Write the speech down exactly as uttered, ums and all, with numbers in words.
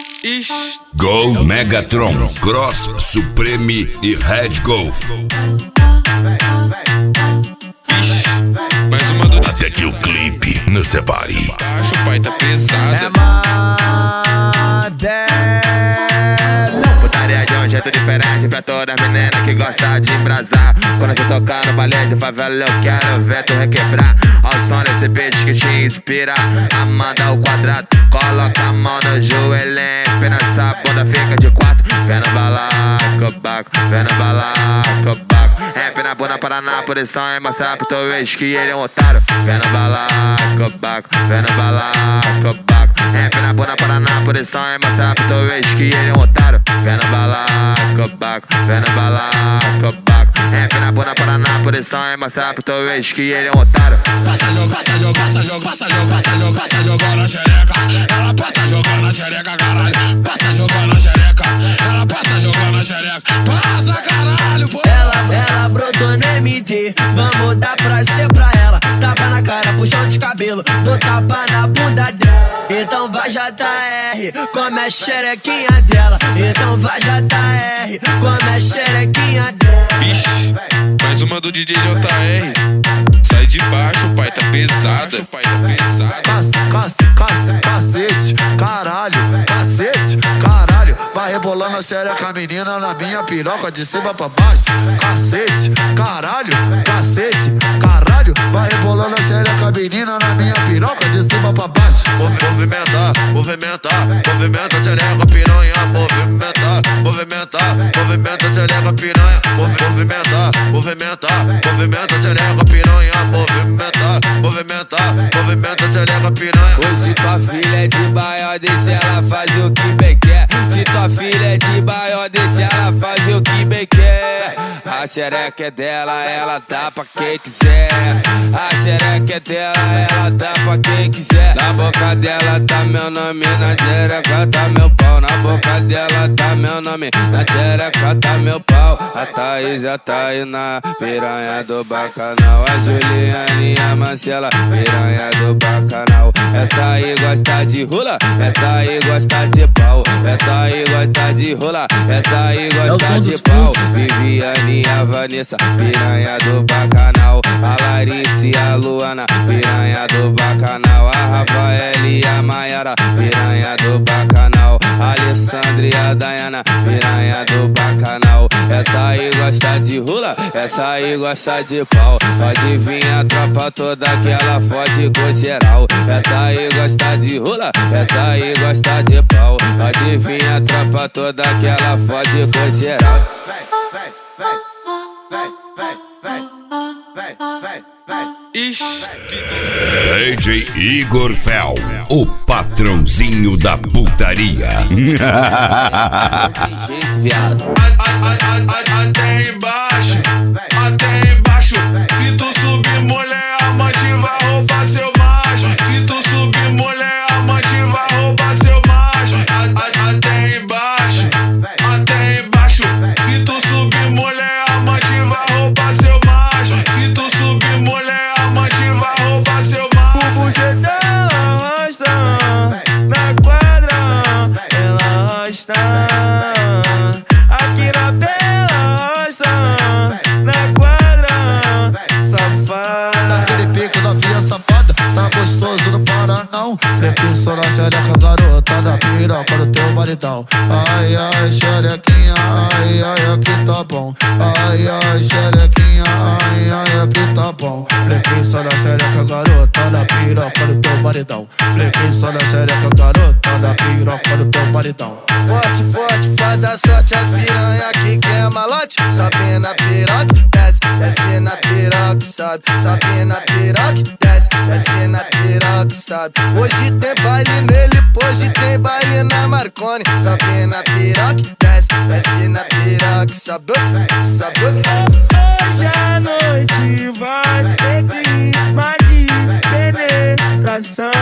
Gol Megatron, Cross Supreme e Red Golf. Mais uma do Até que o clipe nos separe. baixo, o pai tá pesado. É Madela. Putaria de um jeito diferente pra toda menina que gosta de embrasar. Quando você tocar no balé de favela, eu quero ver tu requebrar. Ao som desse beat que te inspira a mandar o quadrado. Coloca a mão no joelho, empina essa bunda, fica de quatro. Vem no balaco, baco, vem no balaco, baco. Empina a bunda para na posição e mostrar pro teu ex que ele é um otário. Vem no balaco, baco, vem no balaco, baco. Empina a bunda para na posição e mostrar pro teu ex que ele é um otário. Vem no balaco, baco, vem no balaco, baco. Empina a bunda para na posição e mostrar pro teu ex que ele é um otário. Passa jogo, passa jogo, passa jogo, passa jogo, passa jogo, passa jogo na xereca. Ela passa jogando na xereca, caralho. Passa jogando na xereca. Ela passa jogando na xereca. Passa, caralho, pô. Ela, ela brotou no M D, vamos dar prazer pra ela. Tapa na cara, puxão de cabelo, dou tapa na bunda dela. Então vai J R, come a xerequinha dela. Então vai J R, come a xerequinha dela. Vixe, mais uma do D J J R. Sai de baixo, o pai tá pesado. O pai tá pesado. Cace, cace, cace, cacete, caralho, cacete, caralho. Vai rebolando a xereca, menina, na minha piroca, de cima pra baixo. Cacete, caralho, cacete, caralho. Vai rebolando a xereca, menina, na minha piroca, de cima pra baixo. Movimentar, movimentar, movimenta a xereca, piranha. Movimentar, movimentar, movimenta a xereca, piranha. Movimentar, movimentar, movimenta a xereca, piranha. Movimentar, movimentar, movimenta a xereca, piranha. Hoje tua filha é de Baiódese, ela faz o que bem quer. Se tua filha é de Baiódese, ela faz o que bem quer. A xereca é dela, ela dá pra quem quiser. A xereca é dela, ela dá pra quem quiser. Na boca dela tá meu nome, na xereca tá meu pau. Na boca dela tá meu nome, na xereca tá meu pau. A Thaís, a Tainá, piranha do bacanal. A Juliane, a Marcela, piranha do bacanal. Essa aí gosta de rola, essa aí gosta de pau. Essa aí gosta de rola, essa aí gosta de pau. Viviane, a Vanessa, piranha do bacanal. A Larissa e a Luana, piranha do bacanal. A Rafael e a Maiara, piranha do bacanal. A Alessandra e a Dayana, piranha do bacanal. Essa aí gosta de rola, essa aí gosta de pau. Pode vir a tropa toda que ela fode com geral. Essa aí gosta de rola, essa aí gosta de pau. Pode vir a tropa toda que ela fode com geral. D J Igor Fel, o patrãozinho da putaria. Jeito, viado. Até embaixo, até embaixo. Se tu subir, mulher, amante vai roubar seu macho. Se tu subir, mulher, amante vai roubar seu macho. Até embaixo, até embaixo. Se tu subir, mulher, amante vai roubar seu macho. Se tu subir, mulher, amante vai roubar seu macho. O bucetão arrasta na quadra, ela arrasta. Aqui na bela arrasta na quadra, safada. Naquele pique novinha safada, tá gostoso, não para não. Prefixo na xereca, garota da piroca do teu maridão. Ai, ai, xerequinha, ai, ai, aqui tá bom. Ai, ai, xerequinha, ai, ai, aqui tá bom. Prefixo na xereca, garota da piroca do teu maridão. Prefixo na xereca, garota da piroca do teu maridão. Forte, forte, pra dar sorte as piranha que quer malote. Sobe na piroca, desce, desce na piroca, sobe. Sobe na piroca, desce, desce na piroca, sobe. Hoje tem baile nele, hoje tem baile na Marconi. Sobe na piroca, desce, desce na piroca, sobe, sobe. Hoje a noite vai ter clima de penetração.